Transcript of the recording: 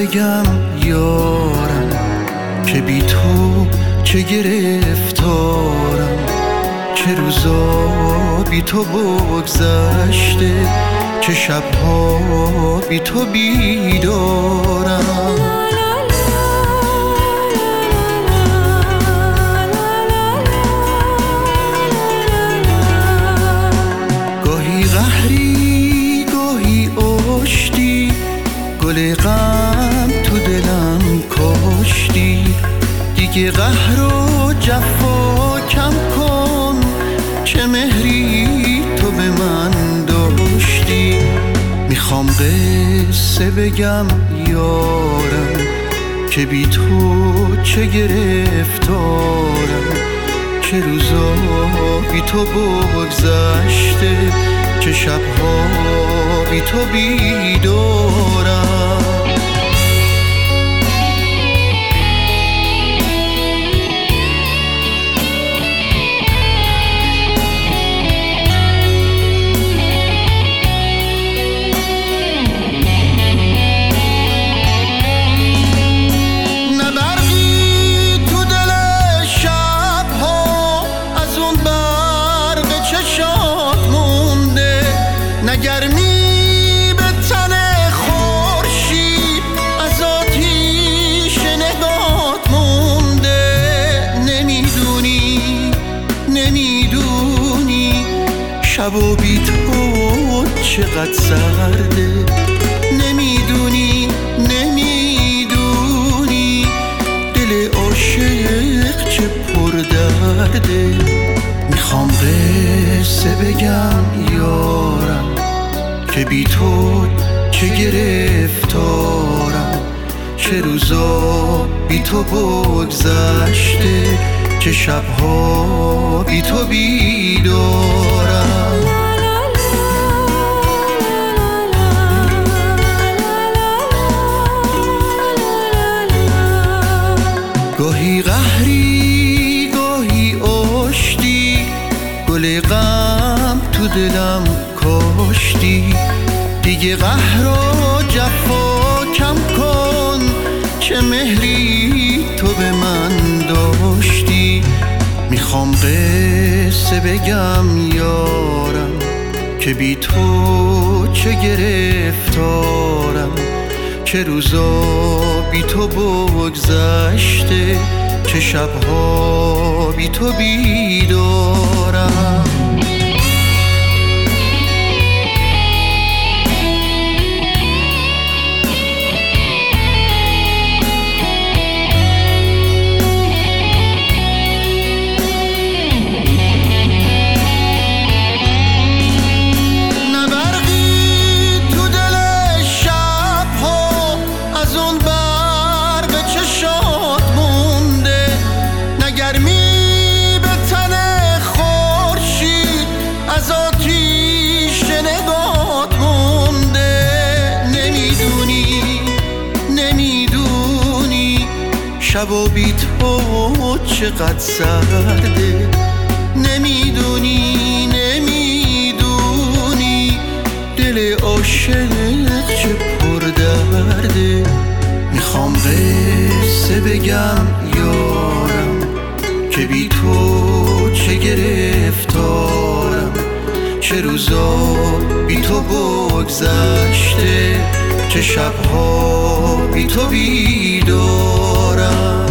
بگم یارم که بی تو چه گرفتارم، چه روزا بی تو بگذشته، چه شبها بی تو بیدارم. گاهی قهری گاهی آشتی، گل غم تو دلم کاشتی، دیگه قهر و جفا کم کن، چه مهری تو به من داشتی. میخوام قصه بگم یارم که بی تو چه گرفتارم، چه روزا بی تو بگذشته، چه شبها بی تو بیدارم. نگرمی به تن خورشید از آتیش نگات مونده، نمیدونی شب و بی تو چقدر سرده، نمیدونی دل عاشق چه پر درده. میخوام قصه بگم یارم که بی تو چه گرفتارم، چه روزا بی تو بگذشته، چه شبها بی تو بیدارم. گاهی قهری گاهی آشتی، گل غم تو دلم کاشتی، دیگه قهر و جفا کم کن، چه مهری تو به من داشتی. میخوام قصه بگم یارم که بی تو چه گرفتارم، چه روزا بی تو بگذشته، چه شبها بی تو بیدارم. شب و بی تو چقدر سرده، نمیدونی دل عاشق چه پر درده. میخوام قصه بگم یارم که بی تو چه گرفتارم، چه روزا بی تو بگذشته، چه شبها بی تو بیدارم.